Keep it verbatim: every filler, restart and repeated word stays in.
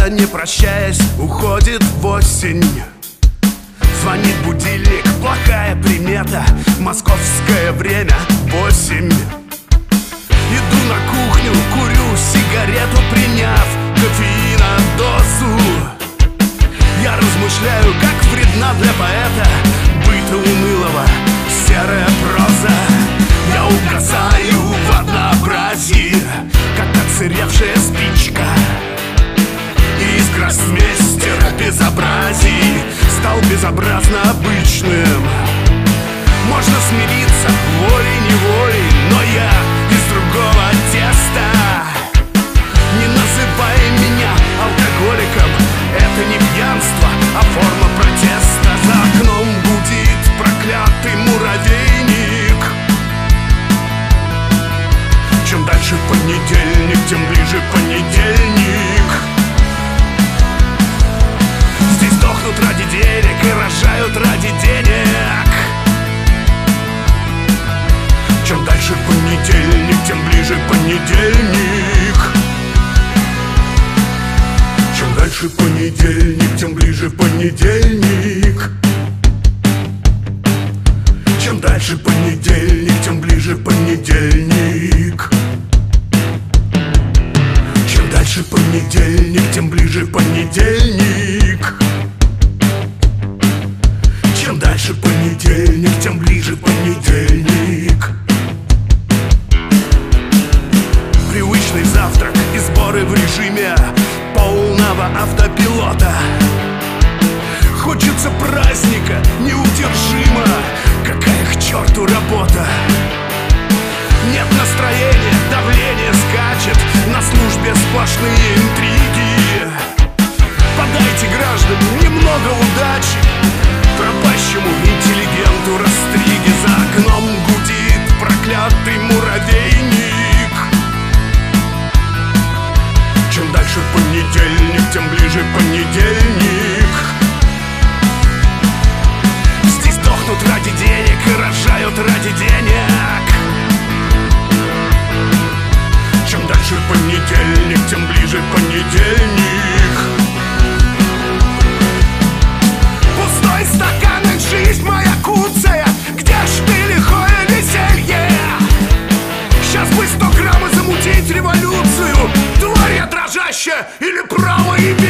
лето, не прощаясь, уходит в осень. Звонит будильник, плохая примета. Московское время восемь. Иду на кухню, курю сигарету, приняв кофеина дозу. Я размышляю, как вредна для поэта быта унылого серая проза. Я угасаю в однообразии, как отсыревшая спичка. Из гроссмейстера безобразий стал безобразно обычным. Можно смириться волей-неволей, но я из другого теста. Не называй меня алкоголиком, это не пьянство, а форма протеста. За окном гудит проклятый муравейник. Чем дальше понедельник, тем ближе понедельник. Здесь дохнут ради денег и рожают ради денег. Чем дальше понедельник, тем ближе понедельник. Чем дальше понедельник, тем ближе понедельник. Чем дальше понедельник, тем ближе понедельник. Чем дальше понедельник, тем ближе понедельник. Чем дальше понедельник, тем ближе понедельник. Привычный завтрак и сборы в режиме полного автопилота. Хочется праздника неудержимо. Какая к черту работа? Нет настроения, давление скачет. На службе сплошные интриги. Подайте гражданам немного удачи, пропащему интеллигенту растриги. За окном гудит проклятый муравейник. Чем дальше понедельник, тем ближе понедельник. Здесь дохнут ради денег и рожают ради денег. Чем дальше понедельник, тем ближе понедельник. Пустой стакан и жизнь моя куцая. Где ж ты, лихое веселье? Сейчас бы сто грамм и замутить революцию. Тварь я дрожащая или право и